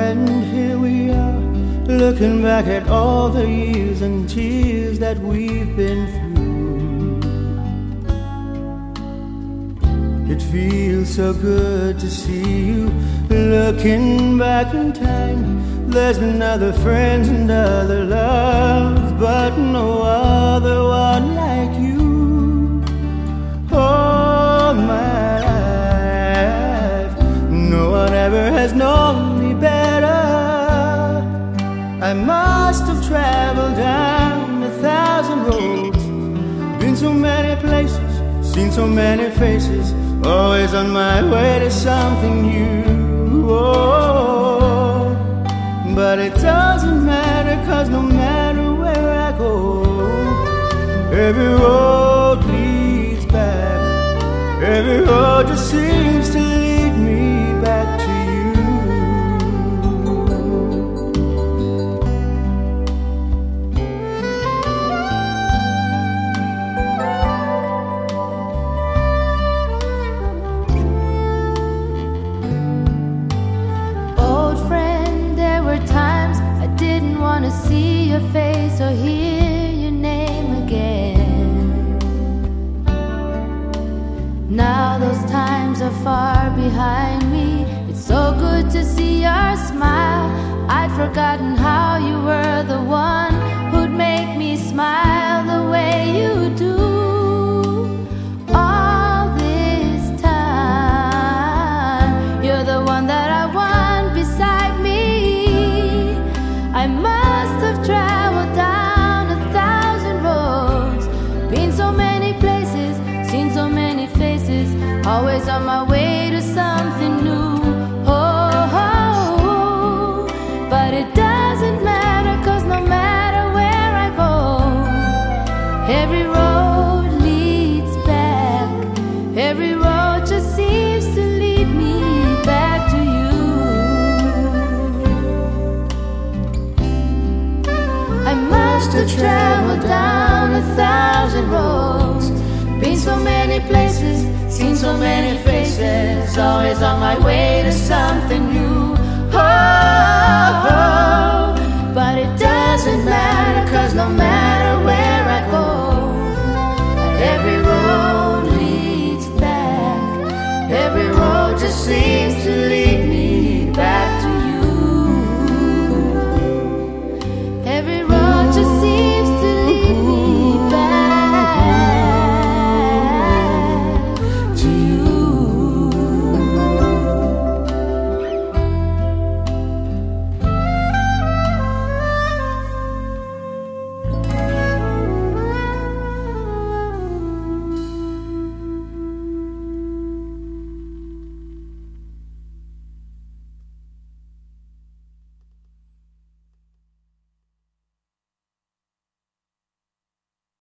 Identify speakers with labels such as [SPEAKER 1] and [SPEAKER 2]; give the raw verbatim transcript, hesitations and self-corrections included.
[SPEAKER 1] friend, here we are, looking back at all the years and tears that we've been through. It feels so good to see you, looking back in time. There's been other friends and other loves, but no other one like you. All my life, no one ever has known me better. I must have traveled down a thousand roads, been so many places, seen so many faces, always on my way to something new. Oh, but it doesn't matter, 'cause no matter where I go, every road leads back. Every road just seems to lead me back to you.
[SPEAKER 2] Old friend, there were times I didn't want to see your face or hear your name again. Now those times are far behind me. It's so good to see your smile. I'd forgotten how you were the one who'd make me smile the way you do. All this time, you're the one that I want beside me. I must have traveled down a thousand roads, been so many places, seen so many faces, always on my way to something new. Oh, oh, oh. But it doesn't matter, 'cause no matter where I go, every road leads back. Every road just seems to lead me back to you. I must have traveled down a thousand roads, been so many places, seen so many faces, always on my way to something new. Oh,